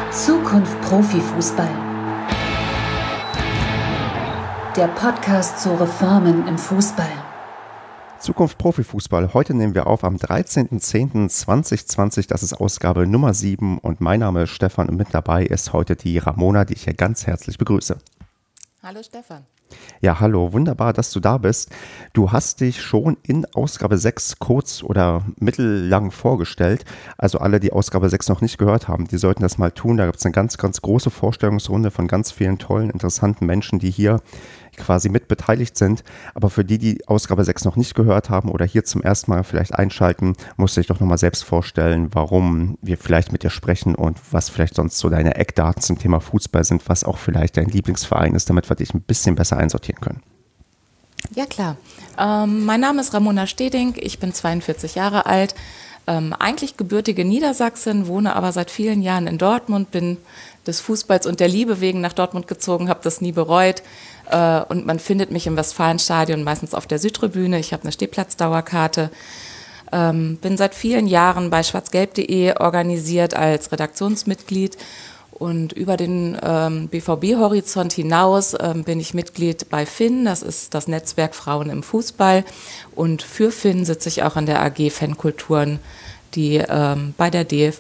Zukunft Profifußball. Der Podcast zu Reformen im Fußball. Zukunft Profifußball. Heute nehmen wir auf am 13.10.2020. Das ist Ausgabe Nummer 7 und mein Name ist Stefan und mit dabei ist heute die Ramona, die ich hier ganz herzlich begrüße. Hallo Stefan. Ja, hallo, wunderbar, dass du da bist. Du hast dich schon in Ausgabe 6 kurz oder mittellang vorgestellt. Also alle, die Ausgabe 6 noch nicht gehört haben, die sollten das mal tun. Da gibt es eine ganz, ganz große Vorstellungsrunde von ganz vielen tollen, interessanten Menschen, die hier quasi mit beteiligt sind. Aber für die, die Ausgabe 6 noch nicht gehört haben oder hier zum ersten Mal vielleicht einschalten, musst du dich doch nochmal selbst vorstellen, warum wir vielleicht mit dir sprechen und was vielleicht sonst so deine Eckdaten zum Thema Fußball sind, was auch vielleicht dein Lieblingsverein ist, damit wir dich ein bisschen besser einsortieren können. Ja klar, mein Name ist Ramona Steding, ich bin 42 Jahre alt, eigentlich gebürtige Niedersachsen, wohne aber seit vielen Jahren in Dortmund, bin des Fußballs und der Liebe wegen nach Dortmund gezogen, habe das nie bereut und man findet mich im Westfalenstadion meistens auf der Südtribüne, ich habe eine Stehplatzdauerkarte, bin seit vielen Jahren bei schwarzgelb.de organisiert als Redaktionsmitglied. Und über den BVB-Horizont hinaus bin ich Mitglied bei Finn, das ist das Netzwerk Frauen im Fußball. Und für Finn sitze ich auch in der AG Fankulturen, die beim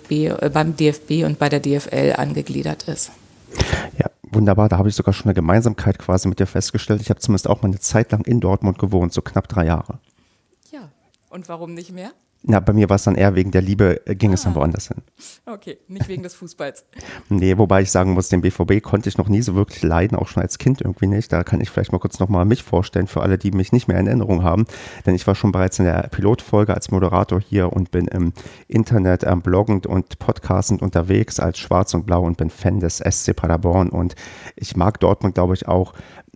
DFB und bei der DFL angegliedert ist. Ja, wunderbar, da habe ich sogar schon eine Gemeinsamkeit quasi mit dir festgestellt. Ich habe zumindest auch mal eine Zeit lang in Dortmund gewohnt, so knapp 3 Jahre. Ja, und warum nicht mehr? Na, bei mir war es dann eher wegen der Liebe, ging es dann woanders hin. Okay, nicht wegen des Fußballs. Nee, wobei ich sagen muss, den BVB konnte ich noch nie so wirklich leiden, auch schon als Kind irgendwie nicht. Da kann ich vielleicht mal kurz nochmal mich vorstellen für alle, die mich nicht mehr in Erinnerung haben. Denn ich war schon bereits in der Pilotfolge als Moderator hier und bin im Internet bloggend und podcastend unterwegs als Schwarz und Blau und bin Fan des SC Paderborn. Und ich mag Dortmund, glaube ich, auch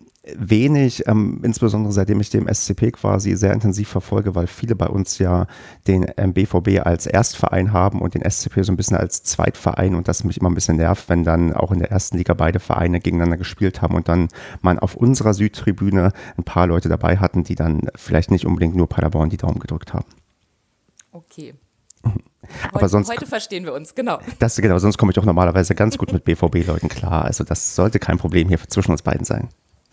wenig, insbesondere seitdem ich den SCP quasi sehr intensiv verfolge, weil viele bei uns ja den BVB als Erstverein haben und den SCP so ein bisschen als Zweitverein und das mich immer ein bisschen nervt, wenn dann auch in der ersten Liga beide Vereine gegeneinander gespielt haben und dann man auf unserer Südtribüne ein paar Leute dabei hatten, die dann vielleicht nicht unbedingt nur Paderborn die Daumen gedrückt haben. Okay. Aber heute verstehen wir uns, genau. Genau, sonst komme ich auch normalerweise ganz gut mit BVB-Leuten klar. Also das sollte kein Problem hier zwischen uns beiden sein.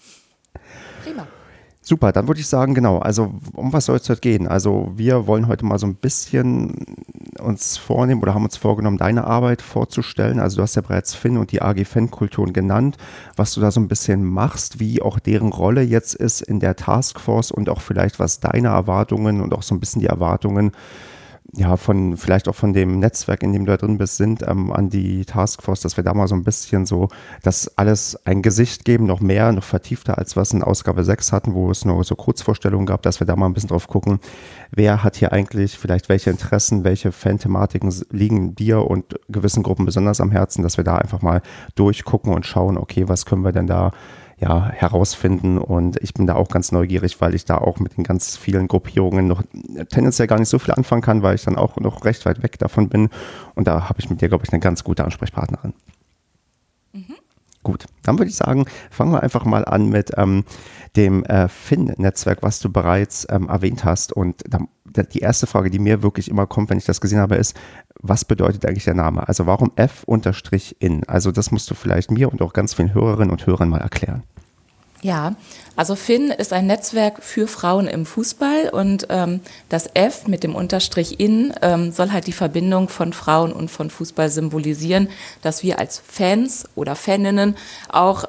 Prima. Super, dann würde ich sagen, genau, also um was soll es heute gehen? Also wir wollen heute mal so ein bisschen uns vornehmen oder haben uns vorgenommen, deine Arbeit vorzustellen. Also du hast ja bereits Finn und die AG Fankulturen genannt, was du da so ein bisschen machst, wie auch deren Rolle jetzt ist in der Taskforce und auch vielleicht was deine Erwartungen und auch so ein bisschen die Erwartungen ja, vielleicht auch von dem Netzwerk, in dem du da drin bist, sind an die Taskforce, dass wir da mal so ein bisschen so das alles ein Gesicht geben, noch mehr, noch vertiefter, als was in Ausgabe 6 hatten, wo es nur so Kurzvorstellungen gab, dass wir da mal ein bisschen drauf gucken, wer hat hier eigentlich vielleicht welche Interessen, welche Fan-Thematiken liegen dir und gewissen Gruppen besonders am Herzen, dass wir da einfach mal durchgucken und schauen, okay, was können wir denn da herausfinden und ich bin da auch ganz neugierig, weil ich da auch mit den ganz vielen Gruppierungen noch tendenziell gar nicht so viel anfangen kann, weil ich dann auch noch recht weit weg davon bin und da habe ich mit dir, glaube ich, eine ganz gute Ansprechpartnerin. Mhm. Gut, dann würde ich sagen, fangen wir einfach mal an mit dem Finn-Netzwerk, was du bereits erwähnt hast und die erste Frage, die mir wirklich immer kommt, wenn ich das gesehen habe, ist, was bedeutet eigentlich der Name? Also warum F_in? Also das musst du vielleicht mir und auch ganz vielen Hörerinnen und Hörern mal erklären. Ja, also Finn ist ein Netzwerk für Frauen im Fußball und das F mit dem Unterstrich in soll halt die Verbindung von Frauen und von Fußball symbolisieren, dass wir als Fans oder Faninnen auch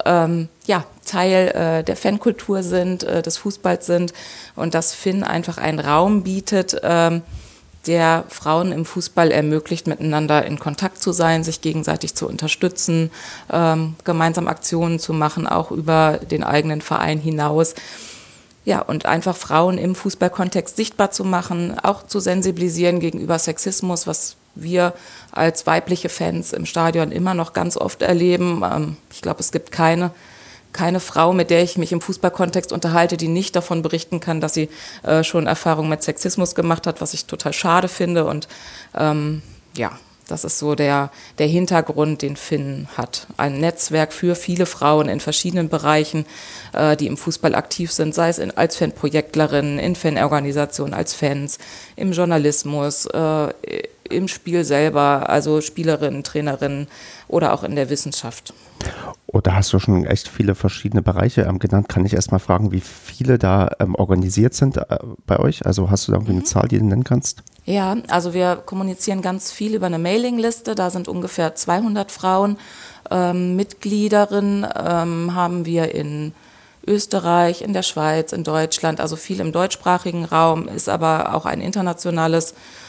Teil der Fankultur sind, des Fußballs sind und dass Finn einfach einen Raum bietet, der Frauen im Fußball ermöglicht, miteinander in Kontakt zu sein, sich gegenseitig zu unterstützen, gemeinsam Aktionen zu machen, auch über den eigenen Verein hinaus. Ja, und einfach Frauen im Fußballkontext sichtbar zu machen, auch zu sensibilisieren gegenüber Sexismus, was wir als weibliche Fans im Stadion immer noch ganz oft erleben. Ich glaube, es gibt keine Frau, mit der ich mich im Fußballkontext unterhalte, die nicht davon berichten kann, dass sie schon Erfahrungen mit Sexismus gemacht hat, was ich total schade finde. Und das ist so der Hintergrund, den Finn hat. Ein Netzwerk für viele Frauen in verschiedenen Bereichen, die im Fußball aktiv sind, sei es als Fanprojektlerinnen, in Fanorganisationen, als Fans, im Journalismus, im Spiel selber, also Spielerinnen, Trainerinnen oder auch in der Wissenschaft. Oder hast du schon echt viele verschiedene Bereiche genannt? Kann ich erst mal fragen, wie viele da organisiert sind bei euch? Also hast du da irgendwie eine Zahl, die du nennen kannst? Ja, also wir kommunizieren ganz viel über eine Mailingliste. Da sind ungefähr 200 Frauen. Mitgliederinnen haben wir in Österreich, in der Schweiz, in Deutschland, also viel im deutschsprachigen Raum, ist aber auch ein internationaler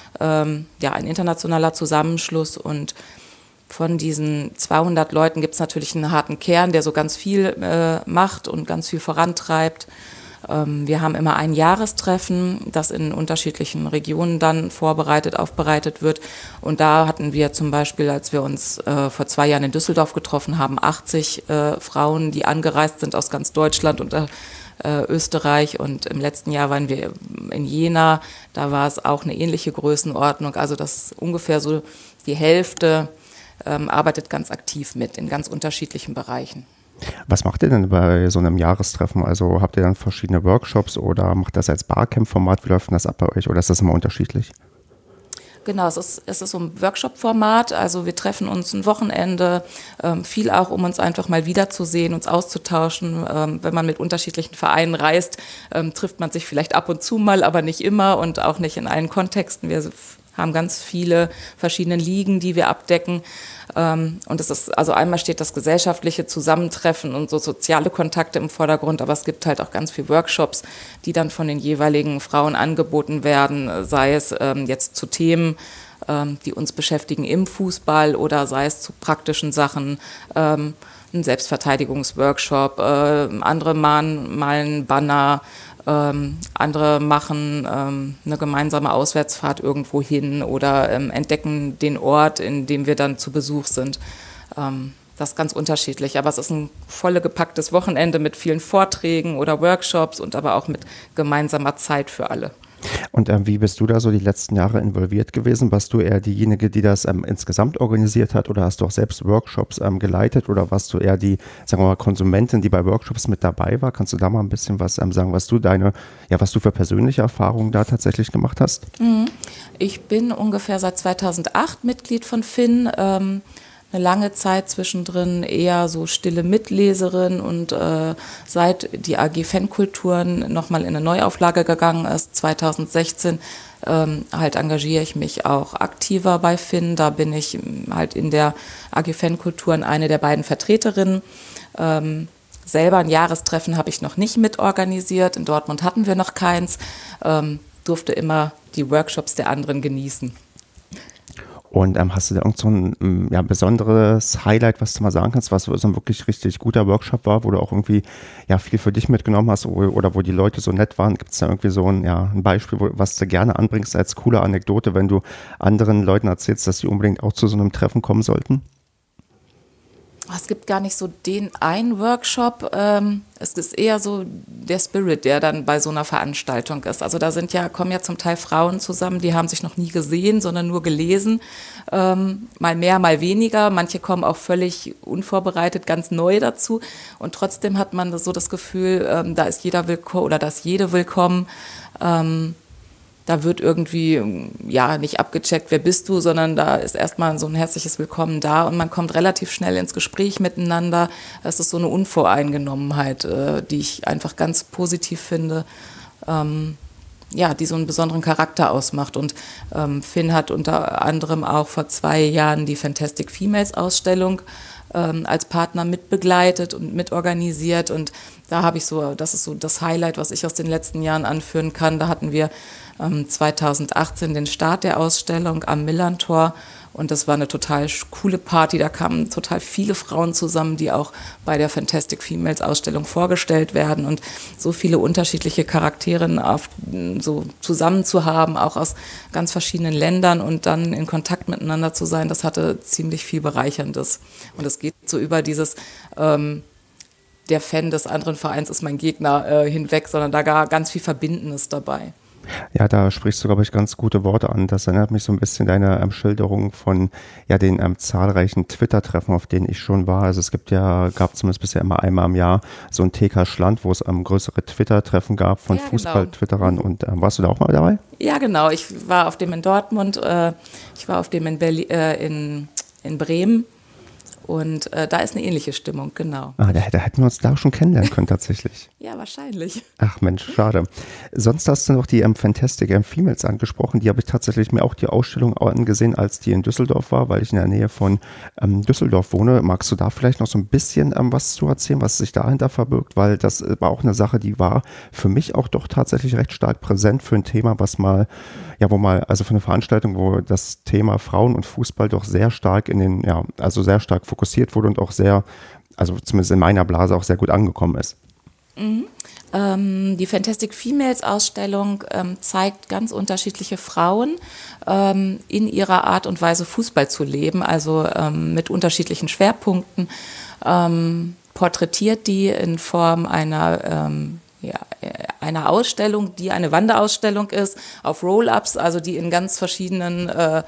Zusammenschluss, und von diesen 200 Leuten gibt es natürlich einen harten Kern, der so ganz viel macht und ganz viel vorantreibt. Wir haben immer ein Jahrestreffen, das in unterschiedlichen Regionen dann aufbereitet wird. Und da hatten wir zum Beispiel, als wir uns vor 2 Jahren in Düsseldorf getroffen haben, 80 Frauen, die angereist sind aus ganz Deutschland und Österreich. Und im letzten Jahr waren wir in Jena, da war es auch eine ähnliche Größenordnung. Also das ungefähr so die Hälfte arbeitet ganz aktiv mit in ganz unterschiedlichen Bereichen. Was macht ihr denn bei so einem Jahrestreffen? Also habt ihr dann verschiedene Workshops oder macht das als Barcamp-Format? Wie läuft denn das ab bei euch oder ist das immer unterschiedlich? Genau, es ist so ein Workshop-Format, also wir treffen uns ein Wochenende, viel auch, um uns einfach mal wiederzusehen, uns auszutauschen. Wenn man mit unterschiedlichen Vereinen reist, trifft man sich vielleicht ab und zu mal, aber nicht immer und auch nicht in allen Kontexten. Wir haben ganz viele verschiedene Ligen, die wir abdecken. Und es ist, also einmal steht das gesellschaftliche Zusammentreffen und so soziale Kontakte im Vordergrund, aber es gibt halt auch ganz viele Workshops, die dann von den jeweiligen Frauen angeboten werden, sei es jetzt zu Themen, die uns beschäftigen im Fußball oder sei es zu praktischen Sachen, ein Selbstverteidigungsworkshop, andere malen Banner, andere machen eine gemeinsame Auswärtsfahrt irgendwo hin oder entdecken den Ort, in dem wir dann zu Besuch sind. Das ist ganz unterschiedlich, aber es ist ein voll gepacktes Wochenende mit vielen Vorträgen oder Workshops und aber auch mit gemeinsamer Zeit für alle. Und wie bist du da so die letzten Jahre involviert gewesen? Warst du eher diejenige, die das insgesamt organisiert hat, oder hast du auch selbst Workshops geleitet, oder warst du eher die, sagen wir mal, Konsumentin, die bei Workshops mit dabei war? Kannst du da mal ein bisschen was sagen, was du für persönliche Erfahrungen da tatsächlich gemacht hast? Ich bin ungefähr seit 2008 Mitglied von Finn. Eine lange Zeit zwischendrin eher so stille Mitleserin und seit die AG Fankulturen nochmal in eine Neuauflage gegangen ist, 2016, halt engagiere ich mich auch aktiver bei Finn. Da bin ich halt in der AG Fankulturen eine der beiden Vertreterinnen. Selber ein Jahrestreffen habe ich noch nicht mitorganisiert. In Dortmund hatten wir noch keins. Durfte immer die Workshops der anderen genießen. Und hast du da irgend so ein besonderes Highlight, was du mal sagen kannst, was so ein wirklich richtig guter Workshop war, wo du auch irgendwie viel für dich mitgenommen hast oder wo die Leute so nett waren? Gibt es da irgendwie so ein Beispiel, was du gerne anbringst als coole Anekdote, wenn du anderen Leuten erzählst, dass sie unbedingt auch zu so einem Treffen kommen sollten? Es gibt gar nicht so den einen Workshop, es ist eher so der Spirit, der dann bei so einer Veranstaltung ist. Also da kommen ja zum Teil Frauen zusammen, die haben sich noch nie gesehen, sondern nur gelesen, mal mehr, mal weniger. Manche kommen auch völlig unvorbereitet, ganz neu dazu, und trotzdem hat man so das Gefühl, da ist jeder willkommen oder da ist jede willkommen. Da wird irgendwie nicht abgecheckt, wer bist du, sondern da ist erstmal so ein herzliches Willkommen da und man kommt relativ schnell ins Gespräch miteinander. Es ist so eine Unvoreingenommenheit, die ich einfach ganz positiv finde, die so einen besonderen Charakter ausmacht. Und Finn hat unter anderem auch vor 2 Jahren die Fantastic Females Ausstellung als Partner mitbegleitet und mitorganisiert, und da habe ich das ist so das Highlight, was ich aus den letzten Jahren anführen kann. Da hatten wir 2018 den Start der Ausstellung am Millantor, und das war eine total coole Party. Da kamen total viele Frauen zusammen, die auch bei der Fantastic Females Ausstellung vorgestellt werden, und so viele unterschiedliche Charaktere so zusammen zu haben, auch aus ganz verschiedenen Ländern, und dann in Kontakt miteinander zu sein, das hatte ziemlich viel Bereicherndes. Und es geht so über dieses der Fan des anderen Vereins ist mein Gegner hinweg, sondern da gar ganz viel Verbindendes dabei. Ja, da sprichst du, glaube ich, ganz gute Worte an. Das erinnert mich so ein bisschen deine Schilderung von ja den zahlreichen Twitter-Treffen, auf denen ich schon war. Also es gab zumindest bisher immer einmal im Jahr so ein TK Schland, wo es größere Twitter-Treffen gab von Ja, genau. Fußball-Twitterern. Und warst du da auch mal dabei? Ja, genau. Ich war auf dem in Dortmund, ich war auf dem in Berlin, in Bremen. Und da ist eine ähnliche Stimmung, genau. Da hätten wir uns da schon kennenlernen können tatsächlich. Ja, wahrscheinlich. Ach Mensch, schade. Sonst hast du noch die Fantastic Females angesprochen. Die habe ich tatsächlich mir auch die Ausstellung angesehen, als die in Düsseldorf war, weil ich in der Nähe von Düsseldorf wohne. Magst du da vielleicht noch so ein bisschen was zu erzählen, was sich dahinter verbirgt? Weil das war auch eine Sache, die war für mich auch doch tatsächlich recht stark präsent für ein Thema, also für eine Veranstaltung, wo das Thema Frauen und Fußball doch sehr stark sehr stark fokussiert wurde und auch sehr, also zumindest in meiner Blase auch sehr gut angekommen ist. Die Fantastic Females Ausstellung zeigt ganz unterschiedliche Frauen in ihrer Art und Weise Fußball zu leben, also mit unterschiedlichen Schwerpunkten, porträtiert die in Form einer Ausstellung, die eine Wanderausstellung ist, auf Roll-Ups, also die in ganz verschiedenen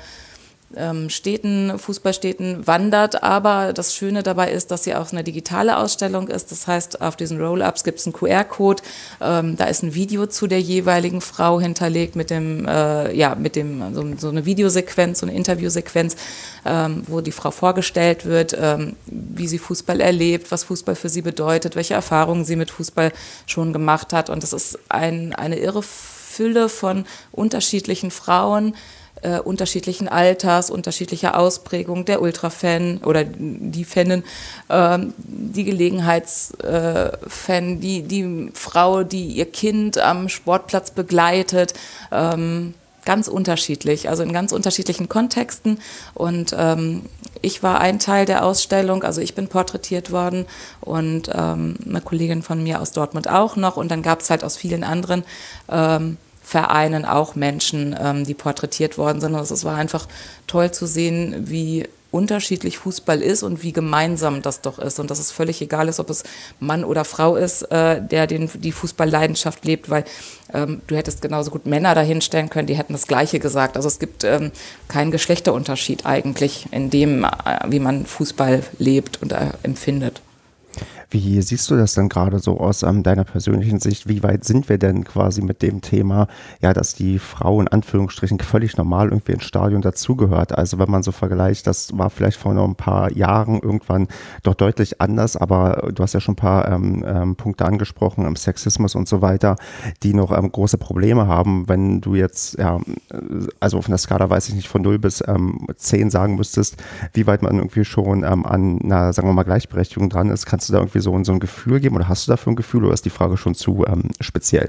Fußballstädten wandert, aber das Schöne dabei ist, dass sie auch eine digitale Ausstellung ist. Das heißt, auf diesen Roll-Ups gibt es einen QR-Code, da ist ein Video zu der jeweiligen Frau hinterlegt so eine Videosequenz, so eine Interviewsequenz, wo die Frau vorgestellt wird, wie sie Fußball erlebt, was Fußball für sie bedeutet, welche Erfahrungen sie mit Fußball schon gemacht hat. Und das ist eine irre Fülle von unterschiedlichen Frauen, unterschiedlichen Alters, unterschiedlicher Ausprägung, der Ultrafan oder die Fanin, die Gelegenheitsfan, die Frau, die ihr Kind am Sportplatz begleitet, ganz unterschiedlich, also in ganz unterschiedlichen Kontexten. Und ich war ein Teil der Ausstellung, also ich bin porträtiert worden und eine Kollegin von mir aus Dortmund auch noch. Und dann gab es halt aus vielen anderen Vereinen auch Menschen, die porträtiert worden sind. Also es war einfach toll zu sehen, wie unterschiedlich Fußball ist und wie gemeinsam das doch ist. Und dass es völlig egal ist, ob es Mann oder Frau ist, der die Fußballleidenschaft lebt, weil du hättest genauso gut Männer dahinstellen können, die hätten das Gleiche gesagt. Also es gibt keinen Geschlechterunterschied eigentlich in dem, wie man Fußball lebt und empfindet. Wie siehst du das denn gerade so aus deiner persönlichen Sicht? Wie weit sind wir denn quasi mit dem Thema, ja, dass die Frau in Anführungsstrichen völlig normal irgendwie ins Stadion dazugehört? Also wenn man so vergleicht, das war vielleicht vor noch ein paar Jahren irgendwann doch deutlich anders, aber du hast ja schon ein paar Punkte angesprochen, Sexismus und so weiter, die noch große Probleme haben. Wenn du jetzt, also auf einer Skala, weiß ich nicht, von 0 bis 10 sagen müsstest, wie weit man irgendwie schon an einer, sagen wir mal, Gleichberechtigung dran ist, kannst du da irgendwie so ein Gefühl geben oder hast du dafür ein Gefühl oder ist die Frage schon zu speziell?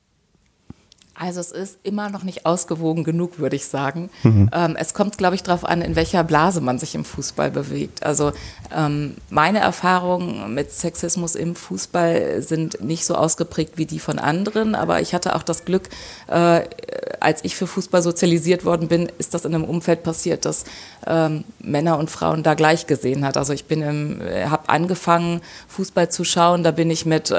Also es ist immer noch nicht ausgewogen genug, würde ich sagen. Es kommt, glaube ich, darauf an, in welcher Blase man sich im Fußball bewegt. Also meine Erfahrungen mit Sexismus im Fußball sind nicht so ausgeprägt wie die von anderen, aber ich hatte auch das Glück, als ich für Fußball sozialisiert worden bin, ist das in einem Umfeld passiert, das Männer und Frauen da gleich gesehen hat. Also ich habe angefangen, Fußball zu schauen, da bin ich mit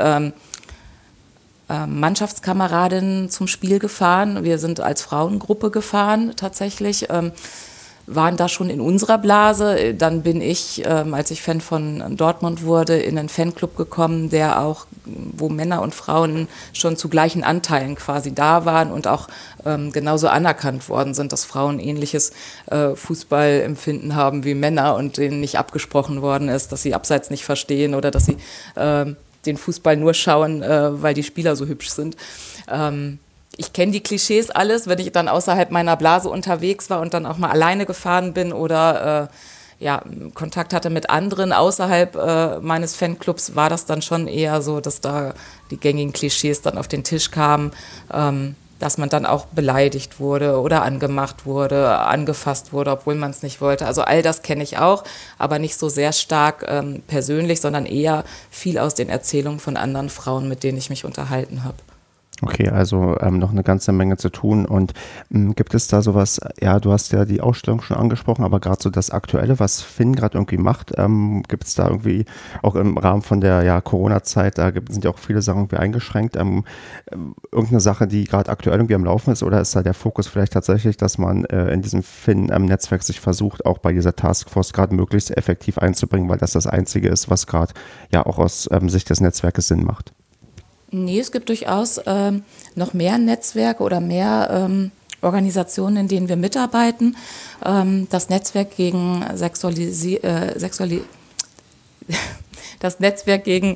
Mannschaftskameradinnen zum Spiel gefahren. Wir sind als Frauengruppe gefahren tatsächlich, waren da schon in unserer Blase. Dann bin ich, als ich Fan von Dortmund wurde, in einen Fanclub gekommen, wo Männer und Frauen schon zu gleichen Anteilen quasi da waren und auch genauso anerkannt worden sind, dass Frauen ähnliches Fußballempfinden haben wie Männer und denen nicht abgesprochen worden ist, dass sie Abseits nicht verstehen oder dass sie den Fußball nur schauen, weil die Spieler so hübsch sind. Ich kenne die Klischees alles, wenn ich dann außerhalb meiner Blase unterwegs war und dann auch mal alleine gefahren bin oder Kontakt hatte mit anderen außerhalb meines Fanclubs, war das dann schon eher so, dass da die gängigen Klischees dann auf den Tisch kamen, dass man dann auch beleidigt wurde oder angemacht wurde, angefasst wurde, obwohl man es nicht wollte. Also all das kenne ich auch, aber nicht so sehr stark persönlich, sondern eher viel aus den Erzählungen von anderen Frauen, mit denen ich mich unterhalten habe. Okay, also noch eine ganze Menge zu tun. Und gibt es da sowas, ja, du hast ja die Ausstellung schon angesprochen, aber gerade so das Aktuelle, was Finn gerade irgendwie macht, gibt es da irgendwie auch im Rahmen von der Corona-Zeit, sind ja auch viele Sachen irgendwie eingeschränkt, irgendeine Sache, die gerade aktuell irgendwie am Laufen ist, oder ist da der Fokus vielleicht tatsächlich, dass man in diesem Finn-Netzwerk sich versucht, auch bei dieser Taskforce gerade möglichst effektiv einzubringen, weil das Einzige ist, was gerade ja auch aus Sicht des Netzwerkes Sinn macht? Nee, es gibt durchaus noch mehr Netzwerke oder mehr Organisationen, in denen wir mitarbeiten. Das Netzwerk gegen das Netzwerk gegen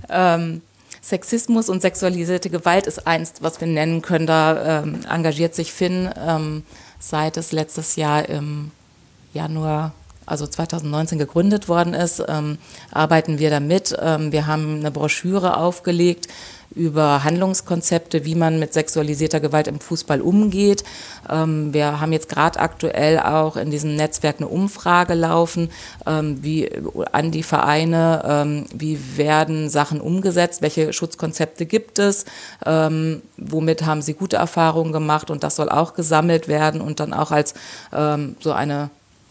Sexismus und sexualisierte Gewalt ist eins, was wir nennen können. Da engagiert sich Finn seit es letztes Jahr im Januar, also 2019 gegründet worden ist, arbeiten wir damit. Wir haben eine Broschüre aufgelegt über Handlungskonzepte, wie man mit sexualisierter Gewalt im Fußball umgeht. Wir haben jetzt gerade aktuell auch in diesem Netzwerk eine Umfrage laufen, wie an die Vereine, wie werden Sachen umgesetzt, welche Schutzkonzepte gibt es, womit haben sie gute Erfahrungen gemacht, und das soll auch gesammelt werden und dann auch als so ein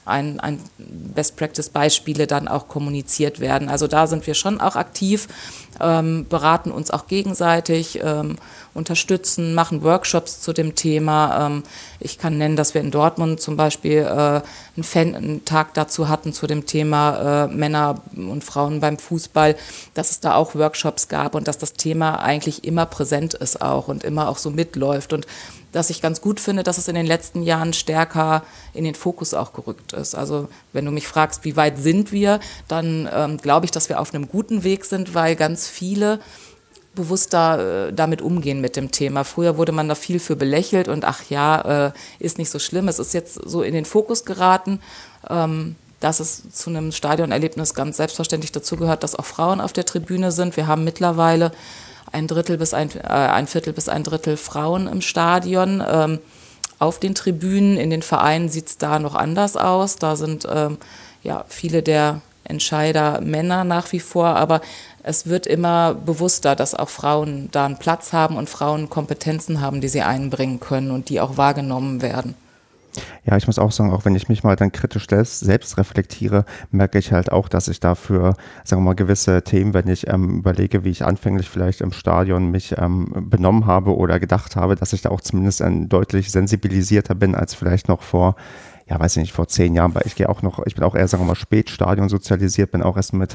Best-Practice-Beispiele dann auch kommuniziert werden. Also da sind wir schon auch aktiv, beraten uns auch gegenseitig, unterstützen, machen Workshops zu dem Thema. Ich kann nennen, dass wir in Dortmund zum Beispiel einen Tag dazu hatten zu dem Thema Männer und Frauen beim Fußball, dass es da auch Workshops gab und dass das Thema eigentlich immer präsent ist auch und immer auch so mitläuft, und dass ich ganz gut finde, dass es in den letzten Jahren stärker in den Fokus auch gerückt ist. Also wenn du mich fragst, wie weit sind wir, dann glaube ich, dass wir auf einem guten Weg sind, weil ganz viele bewusster damit umgehen mit dem Thema. Früher wurde man da viel für belächelt und ach ja, ist nicht so schlimm. Es ist jetzt so in den Fokus geraten, dass es zu einem Stadionerlebnis ganz selbstverständlich dazugehört, dass auch Frauen auf der Tribüne sind. Wir haben mittlerweile ein Viertel bis ein Drittel Frauen im Stadion. Auf den Tribünen, in den Vereinen sieht es da noch anders aus. Da sind viele der Entscheider Männer nach wie vor, aber es wird immer bewusster, dass auch Frauen da einen Platz haben und Frauen Kompetenzen haben, die sie einbringen können und die auch wahrgenommen werden. Ja, ich muss auch sagen, auch wenn ich mich mal dann kritisch selbst reflektiere, merke ich halt auch, dass ich dafür, sagen wir mal, gewisse Themen, wenn ich überlege, wie ich anfänglich vielleicht im Stadion mich benommen habe oder gedacht habe, dass ich da auch zumindest deutlich sensibilisierter bin als vielleicht noch vor 10 Jahren, weil ich bin auch eher, sagen wir mal, Spätstadion sozialisiert, bin auch erst mit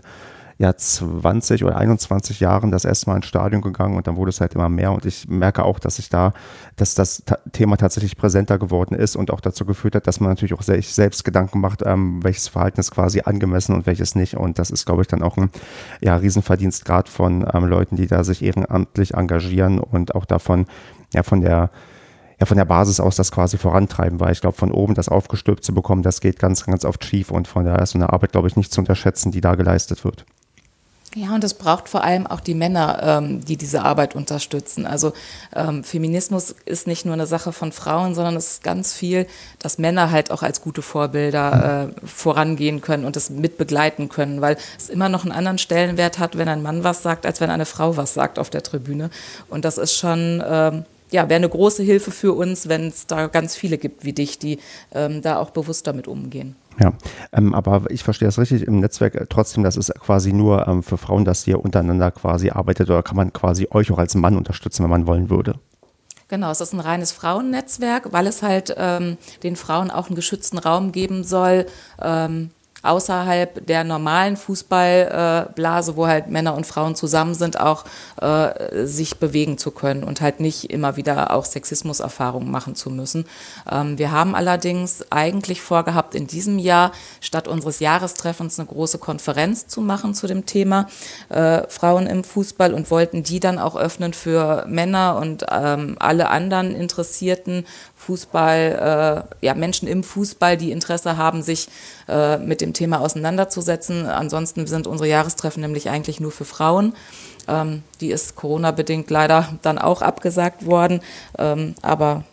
20 oder 21 Jahren das erste Mal ins Stadion gegangen, und dann wurde es halt immer mehr, und ich merke auch, dass das Thema tatsächlich präsenter geworden ist und auch dazu geführt hat, dass man natürlich auch sich selbst Gedanken macht, welches Verhalten ist quasi angemessen und welches nicht, und das ist, glaube ich, dann auch ein Riesenverdienst gerade von Leuten, die da sich ehrenamtlich engagieren und auch davon, von der Basis aus das quasi vorantreiben, weil ich glaube, von oben das aufgestülpt zu bekommen, das geht ganz, ganz oft schief, und von daher ist so eine Arbeit, glaube ich, nicht zu unterschätzen, die da geleistet wird. Ja, und es braucht vor allem auch die Männer, die diese Arbeit unterstützen. Also Feminismus ist nicht nur eine Sache von Frauen, sondern es ist ganz viel, dass Männer halt auch als gute Vorbilder vorangehen können und es mitbegleiten können, weil es immer noch einen anderen Stellenwert hat, wenn ein Mann was sagt, als wenn eine Frau was sagt auf der Tribüne. Und das ist schon wäre eine große Hilfe für uns, wenn es da ganz viele gibt wie dich, die da auch bewusst damit umgehen. Ja, aber ich verstehe das richtig im Netzwerk trotzdem, das ist quasi nur für Frauen, dass ihr untereinander quasi arbeitet, oder kann man quasi euch auch als Mann unterstützen, wenn man wollen würde? Genau, es ist ein reines Frauennetzwerk, weil es halt den Frauen auch einen geschützten Raum geben soll, außerhalb der normalen Fußballblase, wo halt Männer und Frauen zusammen sind, auch sich bewegen zu können und halt nicht immer wieder auch Sexismuserfahrungen machen zu müssen. Wir haben allerdings eigentlich vorgehabt, in diesem Jahr statt unseres Jahrestreffens eine große Konferenz zu machen zu dem Thema Frauen im Fußball, und wollten die dann auch öffnen für Männer und alle anderen interessierten Menschen im Fußball, die Interesse haben, sich mit dem Thema auseinanderzusetzen. Ansonsten sind unsere Jahrestreffen nämlich eigentlich nur für Frauen. Die ist Corona-bedingt leider dann auch abgesagt worden. Aber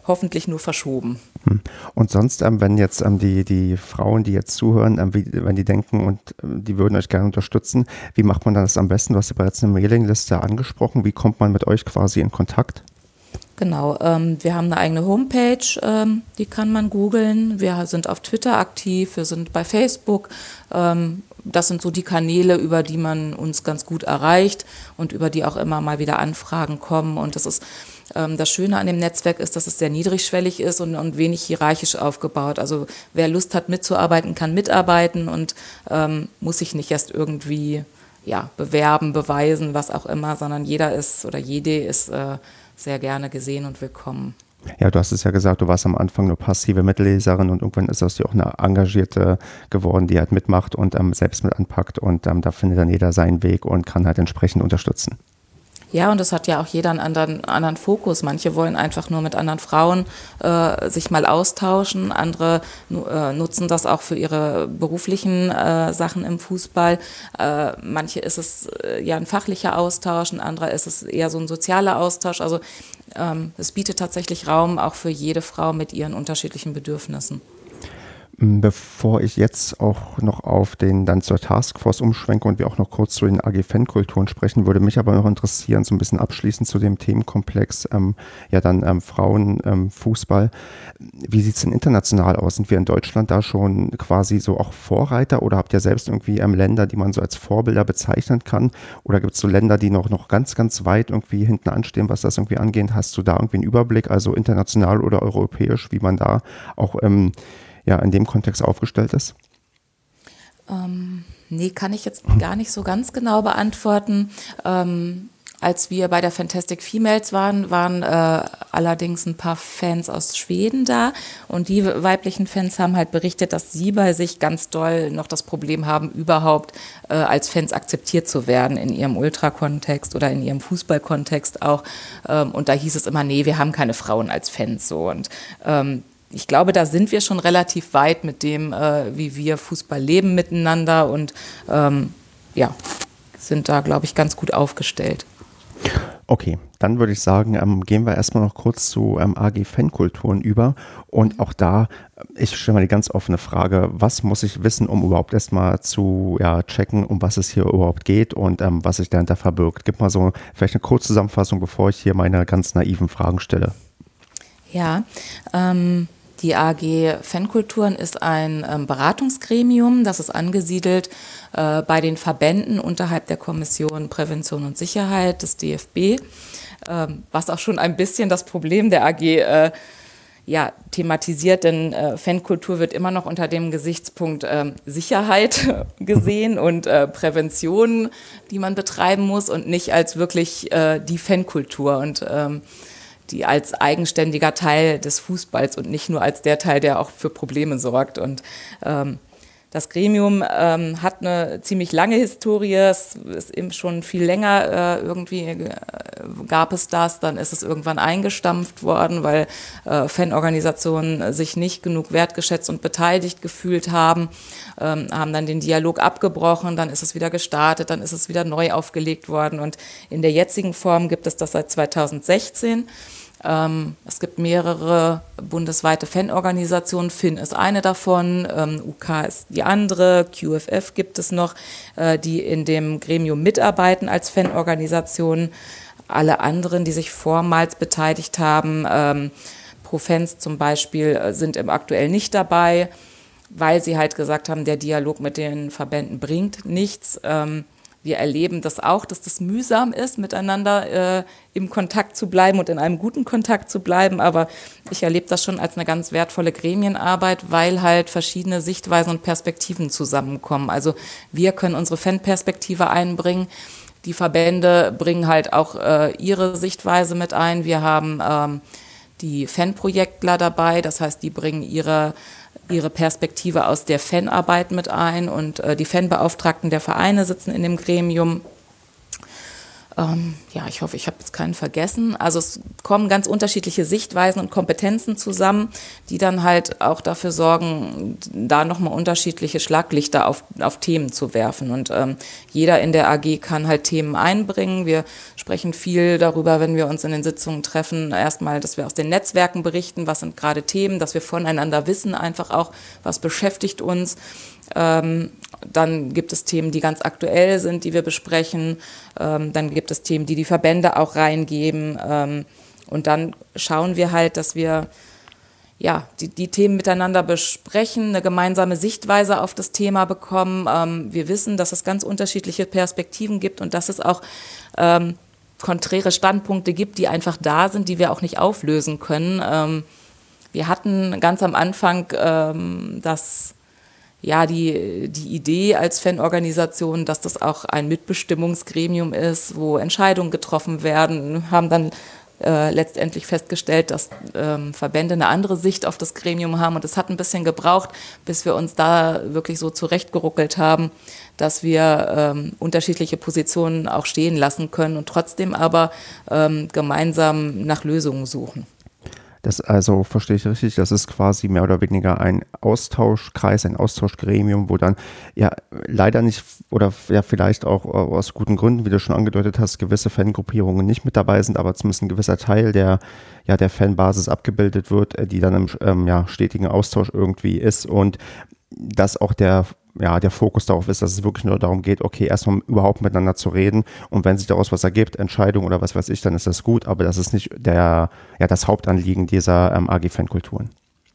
hoffentlich nur verschoben. Und sonst, wenn jetzt die Frauen, die jetzt zuhören, wenn die denken und die würden euch gerne unterstützen, wie macht man das am besten? Du hast ja bereits eine Mailingliste angesprochen. Wie kommt man mit euch quasi in Kontakt? Genau, wir haben eine eigene Homepage, die kann man googeln. Wir sind auf Twitter aktiv, wir sind bei Facebook. Das sind so die Kanäle, über die man uns ganz gut erreicht und über die auch immer mal wieder Anfragen kommen. Und das ist das Schöne an dem Netzwerk ist, dass es sehr niedrigschwellig ist und wenig hierarchisch aufgebaut. Also wer Lust hat mitzuarbeiten, kann mitarbeiten und muss sich nicht erst irgendwie bewerben, beweisen, was auch immer, sondern jeder ist oder jede ist sehr gerne gesehen und willkommen. Ja, du hast es ja gesagt, du warst am Anfang nur passive Mitleserin und irgendwann ist aus dir auch eine Engagierte geworden, die halt mitmacht und selbst mit anpackt und da findet dann jeder seinen Weg und kann halt entsprechend unterstützen. Ja, und es hat ja auch jeder einen anderen Fokus. Manche wollen einfach nur mit anderen Frauen sich mal austauschen. Andere nutzen das auch für ihre beruflichen Sachen im Fußball. Manche ist es ja ein fachlicher Austausch, ein anderer ist es eher so ein sozialer Austausch. Also es bietet tatsächlich Raum auch für jede Frau mit ihren unterschiedlichen Bedürfnissen. Bevor ich jetzt auch noch auf dann zur Taskforce umschwenke und wir auch noch kurz zu den AG-Fankulturen sprechen, würde mich aber noch interessieren, so ein bisschen abschließend zu dem Themenkomplex, Frauen, Fußball. Wie sieht es denn international aus? Sind wir in Deutschland da schon quasi so auch Vorreiter oder habt ihr selbst irgendwie Länder, die man so als Vorbilder bezeichnen kann? Oder gibt es so Länder, die noch ganz, ganz weit irgendwie hinten anstehen, was das irgendwie angeht? Hast du da irgendwie einen Überblick, also international oder europäisch, wie man da auch in dem Kontext aufgestellt ist? Nee, kann ich jetzt gar nicht so ganz genau beantworten. Als wir bei der Fantastic Females waren allerdings ein paar Fans aus Schweden da und die weiblichen Fans haben halt berichtet, dass sie bei sich ganz doll noch das Problem haben, überhaupt als Fans akzeptiert zu werden in ihrem Ultra-Kontext oder in ihrem Fußball-Kontext auch. Und da hieß es immer, nee, wir haben keine Frauen als Fans so und ich glaube, da sind wir schon relativ weit mit dem, wie wir Fußball leben miteinander und sind da, glaube ich, ganz gut aufgestellt. Okay, dann würde ich sagen, gehen wir erstmal noch kurz zu AG-Fankulturen über und auch da, ich stelle mal die ganz offene Frage, was muss ich wissen, um überhaupt erstmal zu checken, um was es hier überhaupt geht und was sich dahinter verbirgt. Gib mal so vielleicht eine Kurzzusammenfassung, bevor ich hier meine ganz naiven Fragen stelle. Ja, die AG Fankulturen ist ein Beratungsgremium, das ist angesiedelt bei den Verbänden unterhalb der Kommission Prävention und Sicherheit des DFB, was auch schon ein bisschen das Problem der AG thematisiert, denn Fankultur wird immer noch unter dem Gesichtspunkt Sicherheit gesehen und Prävention, die man betreiben muss und nicht als wirklich die Fankultur und die als eigenständiger Teil des Fußballs und nicht nur als der Teil, der auch für Probleme sorgt. Und das Gremium hat eine ziemlich lange Historie, es ist eben schon viel länger gab es das, dann ist es irgendwann eingestampft worden, weil Fanorganisationen sich nicht genug wertgeschätzt und beteiligt gefühlt haben, haben dann den Dialog abgebrochen, dann ist es wieder gestartet, dann ist es wieder neu aufgelegt worden und in der jetzigen Form gibt es das seit 2016. Es gibt mehrere bundesweite Fanorganisationen, FIN ist eine davon, UK ist die andere, QFF gibt es noch, die in dem Gremium mitarbeiten als Fanorganisationen. Alle anderen, die sich vormals beteiligt haben, Profans zum Beispiel, sind aktuell nicht dabei, weil sie halt gesagt haben, der Dialog mit den Verbänden bringt nichts. Wir erleben das auch, dass das mühsam ist, miteinander im Kontakt zu bleiben und in einem guten Kontakt zu bleiben. Aber ich erlebe das schon als eine ganz wertvolle Gremienarbeit, weil halt verschiedene Sichtweisen und Perspektiven zusammenkommen. Also wir können unsere Fanperspektive einbringen. Die Verbände bringen halt auch ihre Sichtweise mit ein. Wir haben die Fanprojektler dabei, das heißt, die bringen ihre Perspektive aus der Fanarbeit mit ein und die Fanbeauftragten der Vereine sitzen in dem Gremium. Ja, ich hoffe, ich habe jetzt keinen vergessen. Also es kommen ganz unterschiedliche Sichtweisen und Kompetenzen zusammen, die dann halt auch dafür sorgen, da nochmal unterschiedliche Schlaglichter auf Themen zu werfen. Und jeder in der AG kann halt Themen einbringen. Wir sprechen viel darüber, wenn wir uns in den Sitzungen treffen, erstmal, dass wir aus den Netzwerken berichten, was sind gerade Themen, dass wir voneinander wissen, einfach auch, was beschäftigt uns. Dann gibt es Themen, die ganz aktuell sind, die wir besprechen. Dann gibt es Themen, die die Verbände auch reingeben. Und dann schauen wir halt, dass wir die Themen miteinander besprechen, eine gemeinsame Sichtweise auf das Thema bekommen. Wir wissen, dass es ganz unterschiedliche Perspektiven gibt und dass es auch konträre Standpunkte gibt, die einfach da sind, die wir auch nicht auflösen können. Wir hatten ganz am Anfang die Idee als Fanorganisation, dass das auch ein Mitbestimmungsgremium ist, wo Entscheidungen getroffen werden, haben dann letztendlich festgestellt, dass Verbände eine andere Sicht auf das Gremium haben und es hat ein bisschen gebraucht, bis wir uns da wirklich so zurechtgeruckelt haben, dass wir unterschiedliche Positionen auch stehen lassen können und trotzdem aber gemeinsam nach Lösungen suchen. Das also, verstehe ich richtig, das ist quasi mehr oder weniger ein Austauschkreis, ein Austauschgremium, wo dann ja leider nicht oder ja vielleicht auch aus guten Gründen, wie du schon angedeutet hast, gewisse Fangruppierungen nicht mit dabei sind, aber zumindest ein gewisser Teil der Fanbasis abgebildet wird, die dann im stetigen Austausch irgendwie ist und dass auch der Fokus darauf ist, dass es wirklich nur darum geht, okay, erstmal überhaupt miteinander zu reden und wenn sich daraus was ergibt, Entscheidung oder was weiß ich, dann ist das gut, aber das ist nicht das Hauptanliegen dieser AG-Fankulturen.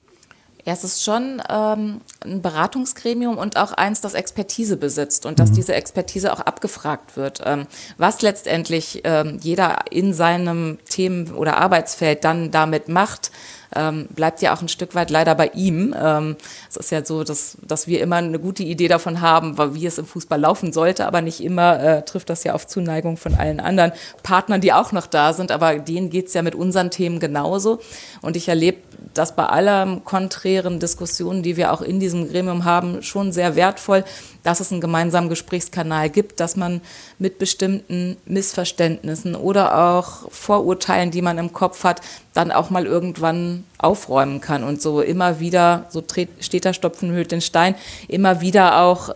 Ja, es ist schon ein Beratungsgremium und auch eins, das Expertise besitzt und dass diese Expertise auch abgefragt wird. Was letztendlich jeder in seinem Themen- oder Arbeitsfeld dann damit macht, bleibt ja auch ein Stück weit leider bei ihm. Es ist ja so, dass wir immer eine gute Idee davon haben, wie es im Fußball laufen sollte, aber nicht immer trifft das ja auf Zuneigung von allen anderen Partnern, die auch noch da sind, aber denen geht's ja mit unseren Themen genauso. Und ich erlebe das bei aller konträren Diskussionen, die wir auch in diesem Gremium haben, schon sehr wertvoll, dass es einen gemeinsamen Gesprächskanal gibt, dass man mit bestimmten Missverständnissen oder auch Vorurteilen, die man im Kopf hat, dann auch mal irgendwann aufräumen kann und so immer wieder, so steht der Stopfen höhlt den Stein, immer wieder auch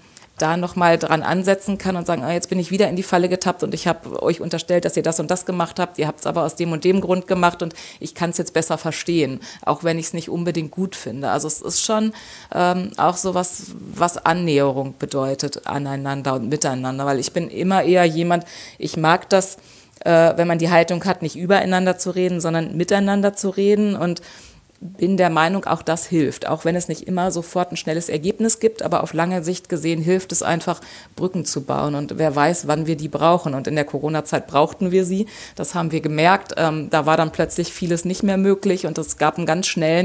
da nochmal dran ansetzen kann und sagen, jetzt bin ich wieder in die Falle getappt und ich habe euch unterstellt, dass ihr das und das gemacht habt, ihr habt es aber aus dem und dem Grund gemacht und ich kann es jetzt besser verstehen, auch wenn ich es nicht unbedingt gut finde. Also es ist schon auch so was Annäherung bedeutet aneinander und miteinander, weil ich bin immer eher jemand, ich mag das, wenn man die Haltung hat, nicht übereinander zu reden, sondern miteinander zu reden und bin der Meinung, auch das hilft, auch wenn es nicht immer sofort ein schnelles Ergebnis gibt, aber auf lange Sicht gesehen hilft es einfach, Brücken zu bauen und wer weiß, wann wir die brauchen und in der Corona-Zeit brauchten wir sie, das haben wir gemerkt, da war dann plötzlich vieles nicht mehr möglich und es gab einen ganz schnellen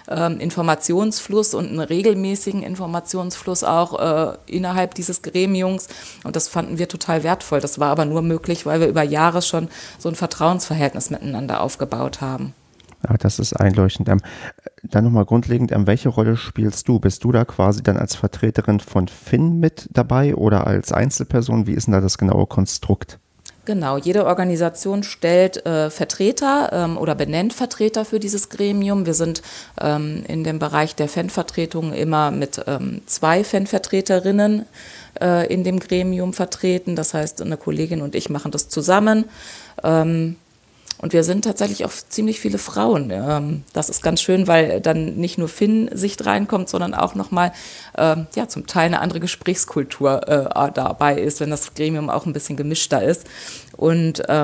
Informationsfluss und einen regelmäßigen Informationsfluss auch innerhalb dieses Gremiums und das fanden wir total wertvoll, das war aber nur möglich, weil wir über Jahre schon so ein Vertrauensverhältnis miteinander aufgebaut haben. Ja, das ist einleuchtend. Dann nochmal grundlegend, welche Rolle spielst du? Bist du da quasi dann als Vertreterin von Finn mit dabei oder als Einzelperson? Wie ist denn da das genaue Konstrukt? Genau, jede Organisation stellt Vertreter oder benennt Vertreter für dieses Gremium. Wir sind in dem Bereich der Fanvertretung immer mit 2 Fanvertreterinnen in dem Gremium vertreten. Das heißt, eine Kollegin und ich machen das zusammen. Und wir sind tatsächlich auch ziemlich viele Frauen. Das ist ganz schön, weil dann nicht nur Finn-Sicht reinkommt, sondern auch nochmal zum Teil eine andere Gesprächskultur dabei ist, wenn das Gremium auch ein bisschen gemischter ist. Und jetzt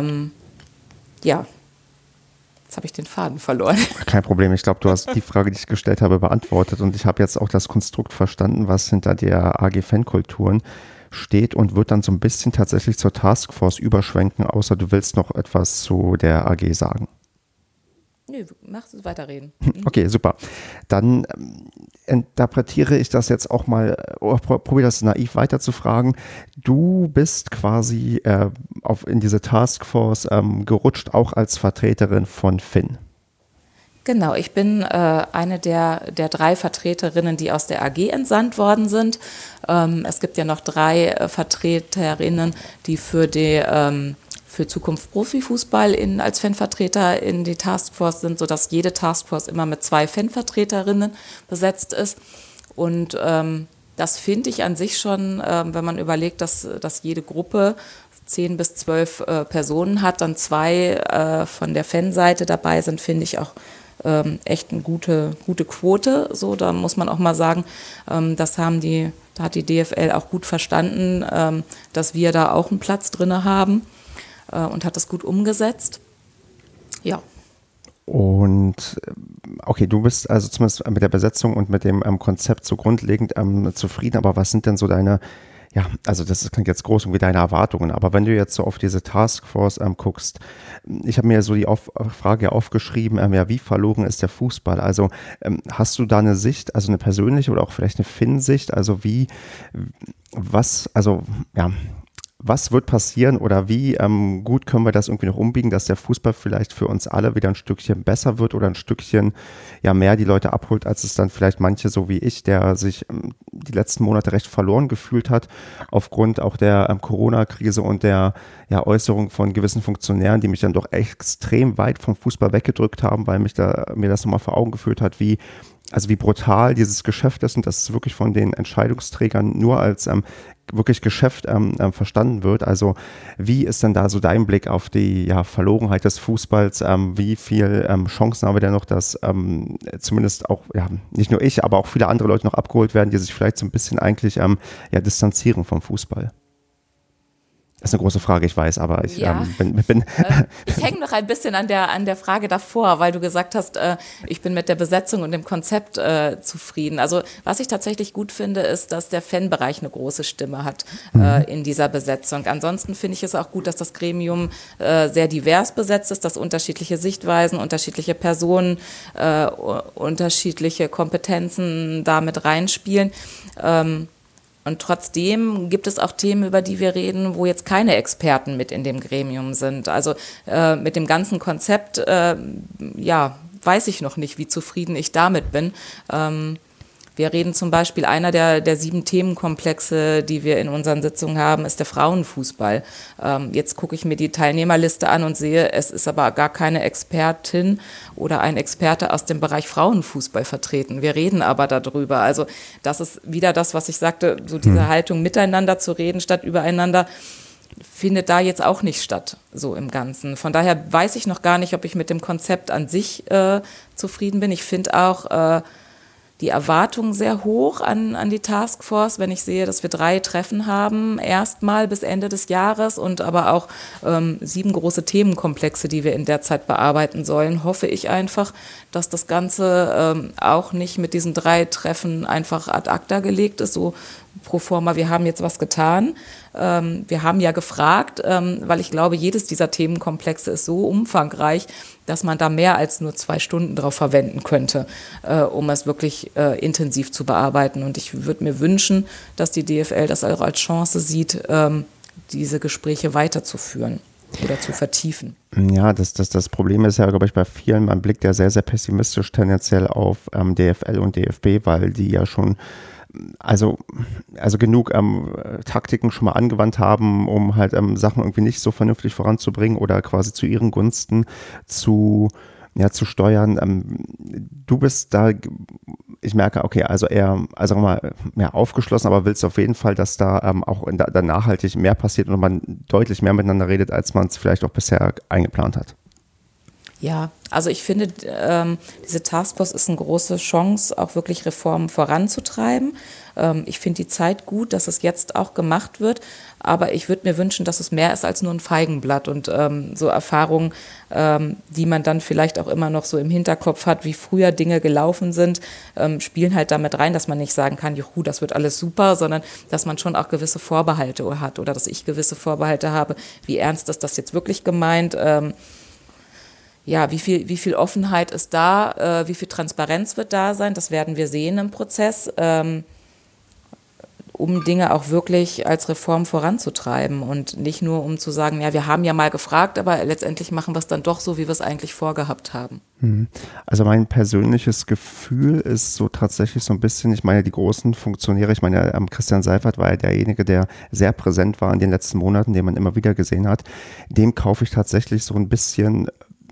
habe ich den Faden verloren. Kein Problem, ich glaube, du hast die Frage, die ich gestellt habe, beantwortet. Und ich habe jetzt auch das Konstrukt verstanden, was hinter der AG Fankulturen steht und wird dann so ein bisschen tatsächlich zur Taskforce überschwenken, außer du willst noch etwas zu der AG sagen. Nö, mach weiterreden. Okay, super. Dann interpretiere ich das jetzt auch mal, probiere das naiv weiter zu fragen. Du bist quasi in diese Taskforce gerutscht, auch als Vertreterin von Finn. Genau, ich bin eine der 3 Vertreterinnen, die aus der AG entsandt worden sind. Es gibt ja noch 3 Vertreterinnen, die für Zukunft Profifußball als Fanvertreter in die Taskforce sind, sodass jede Taskforce immer mit 2 Fanvertreterinnen besetzt ist. Und das finde ich an sich schon, wenn man überlegt, dass jede Gruppe 10 bis 12 Personen hat, dann 2 von der Fanseite dabei sind, finde ich auch echt eine gute Quote. So, da muss man auch mal sagen, da hat die DFL auch gut verstanden, dass wir da auch einen Platz drin haben und hat das gut umgesetzt. Ja. Und okay, du bist also zumindest mit der Besetzung und mit dem Konzept so grundlegend zufrieden, aber was sind denn so deine, ja, also das klingt jetzt groß, irgendwie deine Erwartungen, aber wenn du jetzt so auf diese Taskforce guckst, ich habe mir so die Frage aufgeschrieben, ja, wie verloren ist der Fußball? Also hast du da eine Sicht, also eine persönliche oder auch vielleicht eine Finn-Sicht, also was wird passieren oder wie gut können wir das irgendwie noch umbiegen, dass der Fußball vielleicht für uns alle wieder ein Stückchen besser wird oder ein Stückchen mehr die Leute abholt, als es dann vielleicht manche, so wie ich, der sich die letzten Monate recht verloren gefühlt hat, aufgrund auch der Corona-Krise und der Äußerung von gewissen Funktionären, die mich dann doch extrem weit vom Fußball weggedrückt haben, weil mir das nochmal vor Augen geführt hat, wie brutal dieses Geschäft ist und dass es wirklich von den Entscheidungsträgern nur als wirklich Geschäft verstanden wird. Also wie ist denn da so dein Blick auf die Verlogenheit des Fußballs? Wie viel Chancen haben wir denn noch, dass zumindest auch, nicht nur ich, aber auch viele andere Leute noch abgeholt werden, die sich vielleicht so ein bisschen eigentlich distanzieren vom Fußball? Das ist eine große Frage, ich weiß, aber ich bin ich hänge noch ein bisschen an der Frage davor, weil du gesagt hast, ich bin mit der Besetzung und dem Konzept zufrieden. Also was ich tatsächlich gut finde, ist, dass der Fanbereich eine große Stimme hat in dieser Besetzung. Ansonsten finde ich es auch gut, dass das Gremium sehr divers besetzt ist, dass unterschiedliche Sichtweisen, unterschiedliche Personen, unterschiedliche Kompetenzen da mit reinspielen. Und trotzdem gibt es auch Themen, über die wir reden, wo jetzt keine Experten mit in dem Gremium sind. Also mit dem ganzen Konzept, weiß ich noch nicht, wie zufrieden ich damit bin. Wir reden zum Beispiel, einer der 7 Themenkomplexe, die wir in unseren Sitzungen haben, ist der Frauenfußball. Jetzt gucke ich mir die Teilnehmerliste an und sehe, es ist aber gar keine Expertin oder ein Experte aus dem Bereich Frauenfußball vertreten. Wir reden aber darüber. Also das ist wieder das, was ich sagte, so diese Haltung, miteinander zu reden statt übereinander, findet da jetzt auch nicht statt, so im Ganzen. Von daher weiß ich noch gar nicht, ob ich mit dem Konzept an sich zufrieden bin. Ich finde auch die Erwartungen sehr hoch an die Taskforce, wenn ich sehe, dass wir 3 Treffen haben, erstmal bis Ende des Jahres und aber auch 7 große Themenkomplexe, die wir in der Zeit bearbeiten sollen, hoffe ich einfach, dass das Ganze auch nicht mit diesen 3 Treffen einfach ad acta gelegt ist, so pro forma, wir haben jetzt was getan. Wir haben ja gefragt, weil ich glaube, jedes dieser Themenkomplexe ist so umfangreich, dass man da mehr als nur 2 Stunden drauf verwenden könnte, um es wirklich intensiv zu bearbeiten. Und ich würde mir wünschen, dass die DFL das auch als Chance sieht, diese Gespräche weiterzuführen oder zu vertiefen. Ja, das Problem ist ja, glaube ich, bei vielen, man blickt ja sehr, sehr pessimistisch tendenziell auf DFL und DFB, weil die ja schon also genug Taktiken schon mal angewandt haben, um halt Sachen irgendwie nicht so vernünftig voranzubringen oder quasi zu ihren Gunsten zu steuern. Du bist da, ich merke, okay, also eher, mal mehr aufgeschlossen, aber willst auf jeden Fall, dass da auch da nachhaltig mehr passiert und man deutlich mehr miteinander redet, als man es vielleicht auch bisher eingeplant hat. Ja, also ich finde, diese Taskforce ist eine große Chance, auch wirklich Reformen voranzutreiben. Ich finde die Zeit gut, dass es jetzt auch gemacht wird, aber ich würde mir wünschen, dass es mehr ist als nur ein Feigenblatt und so Erfahrungen, die man dann vielleicht auch immer noch so im Hinterkopf hat, wie früher Dinge gelaufen sind, spielen halt damit rein, dass man nicht sagen kann, juhu, das wird alles super, sondern dass man schon auch gewisse Vorbehalte hat oder dass ich gewisse Vorbehalte habe, wie ernst ist das jetzt wirklich gemeint, wie viel Offenheit ist da, wie viel Transparenz wird da sein, das werden wir sehen im Prozess. um Dinge auch wirklich als Reform voranzutreiben und nicht nur um zu sagen, ja, wir haben ja mal gefragt, aber letztendlich machen wir es dann doch so, wie wir es eigentlich vorgehabt haben. Also mein persönliches Gefühl ist so tatsächlich so ein bisschen, ich meine, die großen Funktionäre, ich meine, Christian Seifert war ja derjenige, der sehr präsent war in den letzten Monaten, den man immer wieder gesehen hat. Dem kaufe ich tatsächlich so ein bisschen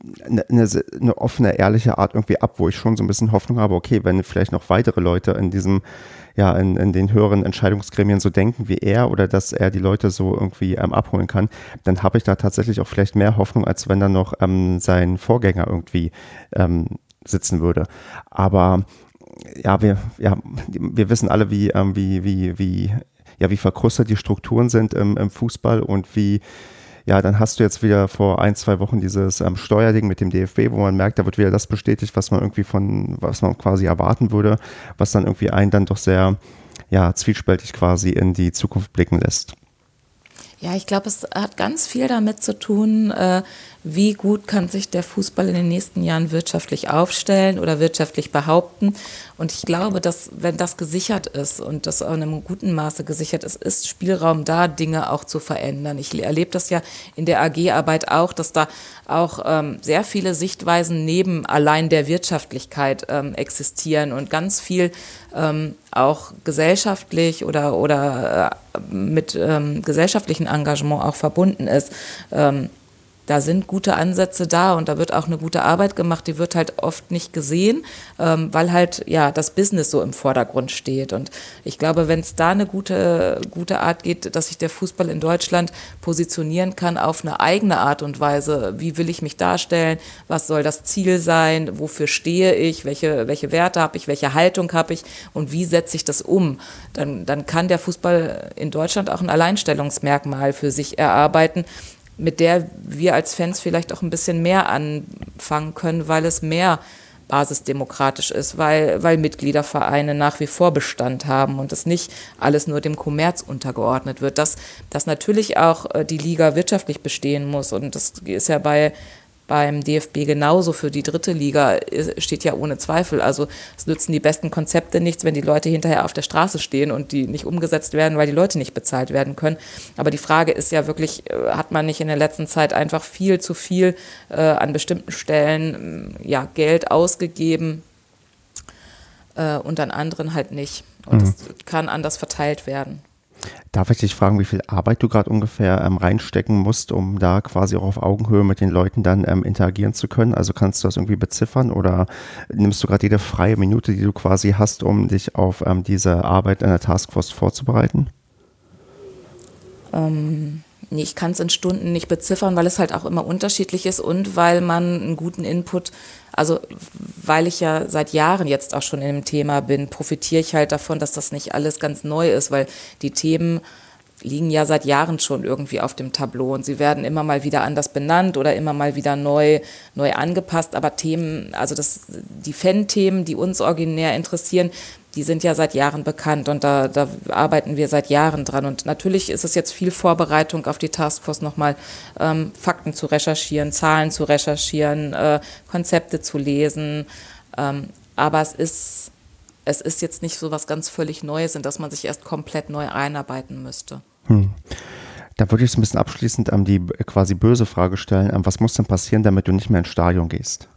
eine offene, ehrliche Art irgendwie ab, wo ich schon so ein bisschen Hoffnung habe, okay, wenn vielleicht noch weitere Leute in diesem, ja, in den höheren Entscheidungsgremien so denken wie er oder dass er die Leute so irgendwie abholen kann, dann habe ich da tatsächlich auch vielleicht mehr Hoffnung, als wenn da noch sein Vorgänger irgendwie sitzen würde. Aber ja, wir wissen alle, wie verkrustet die Strukturen sind im Fußball und wie. Ja, dann hast du jetzt wieder vor 1-2 Wochen dieses Steuerding mit dem DFB, wo man merkt, da wird wieder das bestätigt, was man quasi erwarten würde, was dann irgendwie einen dann doch sehr, ja, zwiespältig quasi in die Zukunft blicken lässt. Ja, ich glaube, es hat ganz viel damit zu tun, wie gut kann sich der Fußball in den nächsten Jahren wirtschaftlich aufstellen oder wirtschaftlich behaupten. Und ich glaube, dass wenn das gesichert ist und das auch in einem guten Maße gesichert ist, ist Spielraum da, Dinge auch zu verändern. Ich erlebe das ja in der AG-Arbeit auch, dass da auch sehr viele Sichtweisen neben allein der Wirtschaftlichkeit existieren und ganz viel auch gesellschaftlich oder mit gesellschaftlichem Engagement auch verbunden ist. Da sind gute Ansätze da und da wird auch eine gute Arbeit gemacht, die wird halt oft nicht gesehen, weil halt ja das Business so im Vordergrund steht. Und ich glaube, wenn es da eine gute Art geht, dass sich der Fußball in Deutschland positionieren kann auf eine eigene Art und Weise, wie will ich mich darstellen, was soll das Ziel sein, wofür stehe ich, welche Werte habe ich, welche Haltung habe ich und wie setze ich das um, dann kann der Fußball in Deutschland auch ein Alleinstellungsmerkmal für sich erarbeiten, mit der wir als Fans vielleicht auch ein bisschen mehr anfangen können, weil es mehr basisdemokratisch ist, weil Mitgliedervereine nach wie vor Bestand haben und es nicht alles nur dem Kommerz untergeordnet wird. Dass natürlich auch die Liga wirtschaftlich bestehen muss und das ist ja beim DFB genauso. Für die dritte Liga steht ja ohne Zweifel. Also es nützen die besten Konzepte nichts, wenn die Leute hinterher auf der Straße stehen und die nicht umgesetzt werden, weil die Leute nicht bezahlt werden können. Aber die Frage ist ja wirklich, hat man nicht in der letzten Zeit einfach viel zu viel an bestimmten Stellen Geld ausgegeben und an anderen halt nicht. Und das kann anders verteilt werden. Darf ich dich fragen, wie viel Arbeit du gerade ungefähr reinstecken musst, um da quasi auch auf Augenhöhe mit den Leuten dann interagieren zu können? Also kannst du das irgendwie beziffern oder nimmst du gerade jede freie Minute, die du quasi hast, um dich auf diese Arbeit in der Taskforce vorzubereiten? Nee, ich kann es in Stunden nicht beziffern, weil es halt auch immer unterschiedlich ist und weil man einen guten Input, also weil ich ja seit Jahren jetzt auch schon in dem Thema bin, profitiere ich halt davon, dass das nicht alles ganz neu ist, weil die Themen liegen ja seit Jahren schon irgendwie auf dem Tableau und sie werden immer mal wieder anders benannt oder immer mal wieder neu angepasst, aber Themen, also die Fan-Themen, die uns originär interessieren, die sind ja seit Jahren bekannt und da arbeiten wir seit Jahren dran. Und natürlich ist es jetzt viel Vorbereitung auf die Taskforce, nochmal Fakten zu recherchieren, Zahlen zu recherchieren, Konzepte zu lesen. Aber es ist jetzt nicht so was ganz völlig Neues, in das man sich erst komplett neu einarbeiten müsste. Da würde ich so ein bisschen abschließend die quasi böse Frage stellen. Was muss denn passieren, damit du nicht mehr ins Stadion gehst?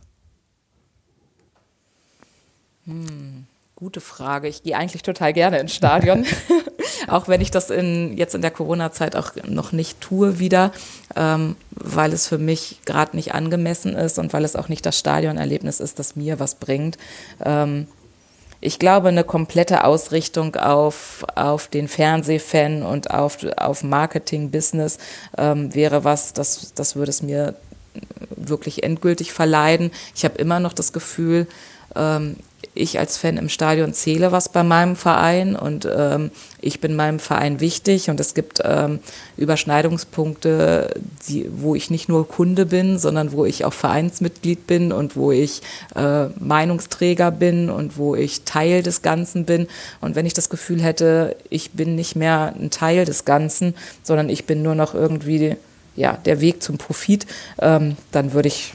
Gute Frage. Ich gehe eigentlich total gerne ins Stadion, auch wenn ich das jetzt in der Corona-Zeit auch noch nicht tue wieder, weil es für mich gerade nicht angemessen ist und weil es auch nicht das Stadionerlebnis ist, das mir was bringt. Ich glaube, eine komplette Ausrichtung auf den Fernsehfan und auf Marketing-Business wäre was, das würde es mir wirklich endgültig verleiden. Ich habe immer noch das Gefühl, ich als Fan im Stadion zähle was bei meinem Verein und ich bin meinem Verein wichtig und es gibt Überschneidungspunkte, wo ich nicht nur Kunde bin, sondern wo ich auch Vereinsmitglied bin und wo ich Meinungsträger bin und wo ich Teil des Ganzen bin. Und wenn ich das Gefühl hätte, ich bin nicht mehr ein Teil des Ganzen, sondern ich bin nur noch irgendwie der Weg zum Profit, dann würde ich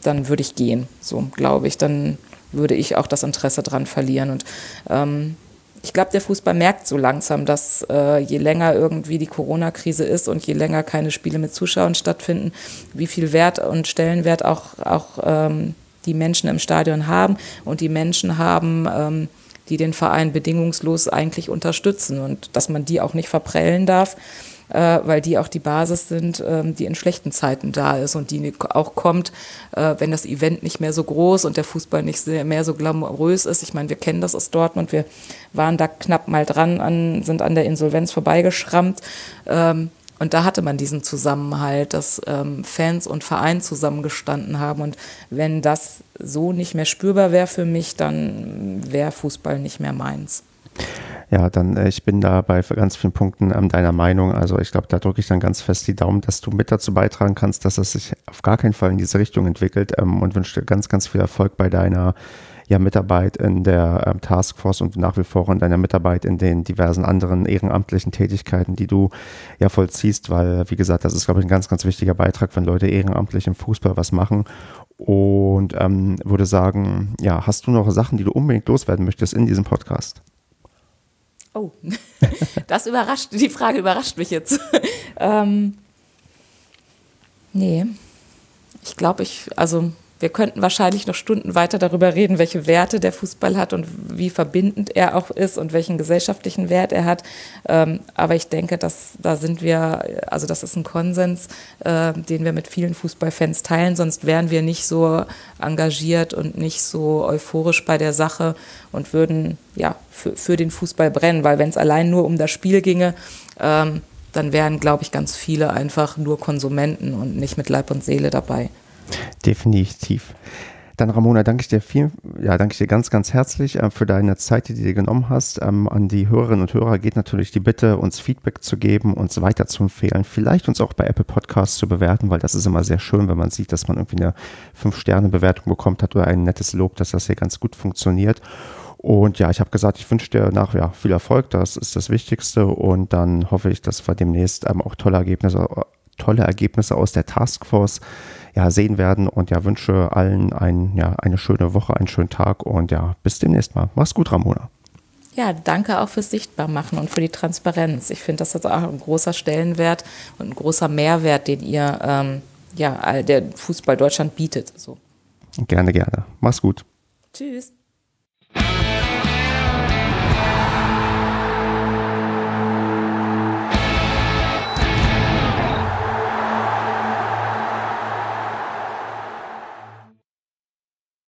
gehen, so glaube ich, dann würde ich auch das Interesse dran verlieren. Und ich glaube, der Fußball merkt so langsam, dass je länger irgendwie die Corona-Krise ist und je länger keine Spiele mit Zuschauern stattfinden, wie viel Wert und Stellenwert auch die Menschen im Stadion haben und die Menschen haben, die den Verein bedingungslos eigentlich unterstützen und dass man die auch nicht verprellen darf, weil die auch die Basis sind, die in schlechten Zeiten da ist und die auch kommt, wenn das Event nicht mehr so groß und der Fußball nicht mehr so glamourös ist. Ich meine, wir kennen das aus Dortmund, wir waren da knapp mal dran, sind an der Insolvenz vorbeigeschrammt. Und da hatte man diesen Zusammenhalt, dass Fans und Verein zusammengestanden haben. Und wenn das so nicht mehr spürbar wäre für mich, dann wäre Fußball nicht mehr meins. Ja, dann ich bin da bei ganz vielen Punkten deiner Meinung. Also ich glaube, da drücke ich dann ganz fest die Daumen, dass du mit dazu beitragen kannst, dass es sich auf gar keinen Fall in diese Richtung entwickelt und wünsche dir ganz, ganz viel Erfolg bei deiner Mitarbeit in der Taskforce und nach wie vor in deiner Mitarbeit in den diversen anderen ehrenamtlichen Tätigkeiten, die du ja vollziehst, weil, wie gesagt, das ist, glaube ich, ein ganz, ganz wichtiger Beitrag, wenn Leute ehrenamtlich im Fußball was machen. Und würde sagen, ja, hast du noch Sachen, die du unbedingt loswerden möchtest in diesem Podcast? Oh, die Frage überrascht mich jetzt. Nee, ich glaube, wir könnten wahrscheinlich noch Stunden weiter darüber reden, welche Werte der Fußball hat und wie verbindend er auch ist und welchen gesellschaftlichen Wert er hat. Aber ich denke, das ist ein Konsens, den wir mit vielen Fußballfans teilen. Sonst wären wir nicht so engagiert und nicht so euphorisch bei der Sache und würden für den Fußball brennen. Weil wenn es allein nur um das Spiel ginge, dann wären, glaube ich, ganz viele einfach nur Konsumenten und nicht mit Leib und Seele dabei. Definitiv. Dann Ramona, danke ich dir ganz, ganz herzlich für deine Zeit, die du dir genommen hast. An die Hörerinnen und Hörer geht natürlich die Bitte, uns Feedback zu geben, uns weiter zu empfehlen, vielleicht uns auch bei Apple Podcasts zu bewerten, weil das ist immer sehr schön, wenn man sieht, dass man irgendwie eine 5-Sterne-Bewertung bekommt hat oder ein nettes Lob, dass das hier ganz gut funktioniert. Und ja, ich habe gesagt, ich wünsche dir viel Erfolg, das ist das Wichtigste und dann hoffe ich, dass wir demnächst auch tolle Ergebnisse aus der Taskforce sehen werden und wünsche allen eine schöne Woche, einen schönen Tag und bis demnächst mal. Mach's gut, Ramona. Ja, danke auch fürs Sichtbarmachen und für die Transparenz. Ich finde, das ist auch ein großer Stellenwert und ein großer Mehrwert, den ihr der Fußball Deutschland bietet. So. Gerne, gerne. Mach's gut. Tschüss.